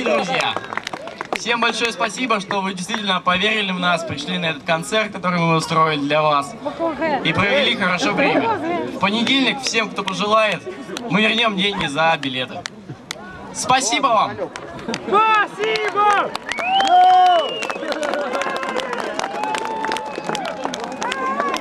друзья, всем большое спасибо, что вы действительно поверили в нас, пришли на этот концерт, который мы устроили для вас, и провели хорошо время. В понедельник всем, кто пожелает, мы вернем деньги за билеты. Спасибо вам! Спасибо!